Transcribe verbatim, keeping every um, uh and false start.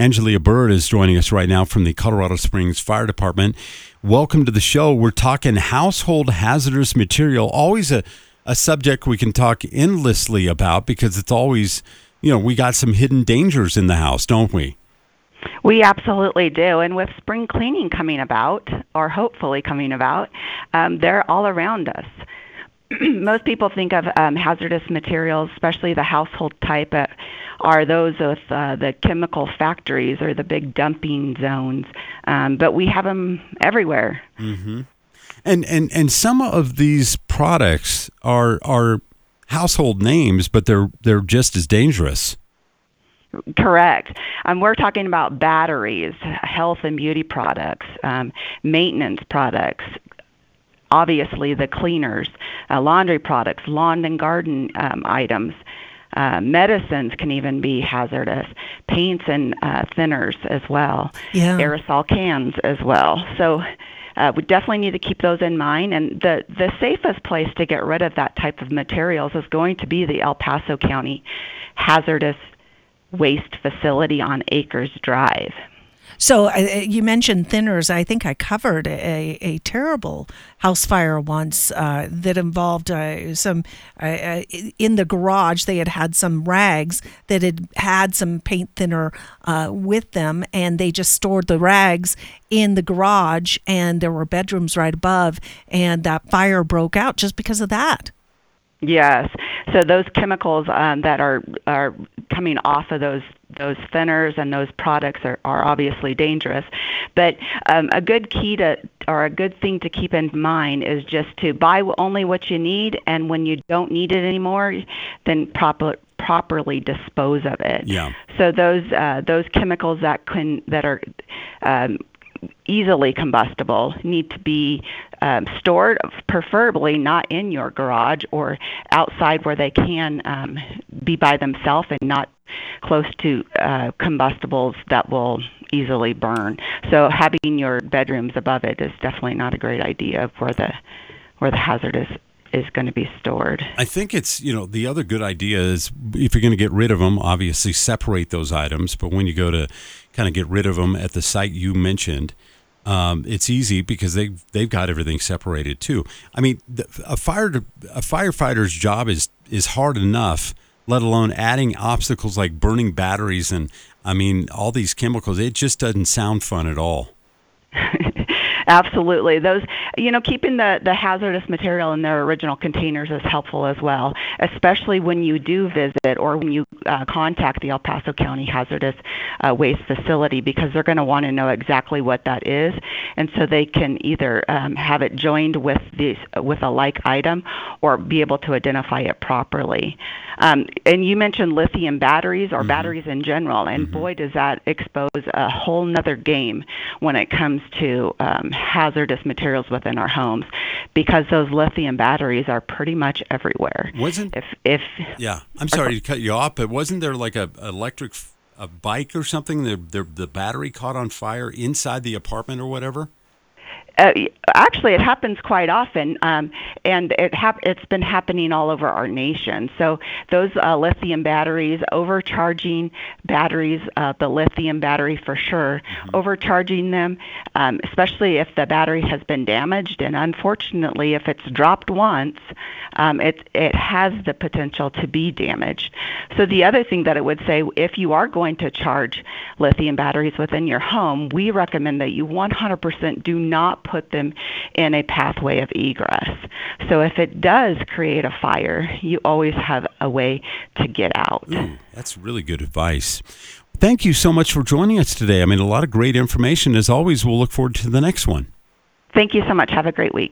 Angelia Bird is joining us right now from the Colorado Springs Fire Department. Welcome to the show. We're talking household hazardous material, always a, a subject we can talk endlessly about because it's always, you know, we got some hidden dangers in the house, don't we? We absolutely do. And with spring cleaning coming about, or hopefully coming about, um, they're all around us. Most people think of um, hazardous materials, especially the household type, uh, are those with uh, the chemical factories or the big dumping zones. Um, but we have them everywhere. Mm-hmm. And and and some of these products are are household names, but they're they're just as dangerous. Correct. Um, we're talking about batteries, health and beauty products, um, maintenance products, obviously the cleaners, uh, laundry products, lawn and garden um, items. Uh, medicines can even be hazardous, paints and uh, thinners as well, yeah. aerosol cans as well. So uh, we definitely need to keep those in mind. And the, the safest place to get rid of that type of materials is going to be the El Paso County Hazardous Waste Facility on Acres Drive. So uh, you mentioned thinners. I think I covered a, a terrible house fire once uh, that involved uh, some, uh, uh, in the garage, they had had some rags that had had some paint thinner uh, with them, and they just stored the rags in the garage, and there were bedrooms right above, and that fire broke out just because of that. Yes. So those chemicals um, that are are coming off of those those thinners and those products are, are obviously dangerous. But um, a good key to or a good thing to keep in mind is just to buy only what you need, and when you don't need it anymore, then proper properly dispose of it. Yeah. So those uh, those chemicals that can that are um, easily combustible need to be um, stored, preferably not in your garage or outside where they can um, be by themselves and not close to uh, combustibles that will easily burn. So having your bedrooms above it is definitely not a great idea of where the where the hazard is is going to be stored. I think it's, you know, the other good idea is if you're going to get rid of them, obviously separate those items. But when you go to kind of get rid of them at the site you mentioned, um, it's easy because they they've got everything separated too. I mean, the, a fire a firefighter's job is is hard enough, let alone adding obstacles like burning batteries and I mean all these chemicals. It just doesn't sound fun at all. Absolutely. Those, you know, keeping the, the hazardous material in their original containers is helpful as well, especially when you do visit or when you uh, contact the El Paso County Hazardous uh, Waste Facility, because they're going to want to know exactly what that is, and so they can either um, have it joined with these with a like item or be able to identify it properly. Um, and you mentioned lithium batteries or mm-hmm. batteries in general, and mm-hmm. boy, does that expose a whole nother game when it comes to um, hazardous materials within our homes, because those lithium batteries are pretty much everywhere. Wasn't if if yeah, I'm sorry to cut you off, but wasn't there like a electric a bike or something? The the, the battery caught on fire inside the apartment or whatever. Uh, actually, it happens quite often, um, and it hap- it's been happening all over our nation. So those uh, lithium batteries, overcharging batteries, uh, the lithium battery for sure, mm-hmm. overcharging them, um, especially if the battery has been damaged, and unfortunately, if it's dropped once, um, it it has the potential to be damaged. So the other thing that it would say, if you are going to charge lithium batteries within your home, we recommend that you one hundred percent do not put them in a pathway of egress. So if it does create a fire, you always have a way to get out. Ooh, that's really good advice. Thank you so much for joining us today. I mean, a lot of great information. As always, we'll look forward to the next one. Thank you so much. Have a great week.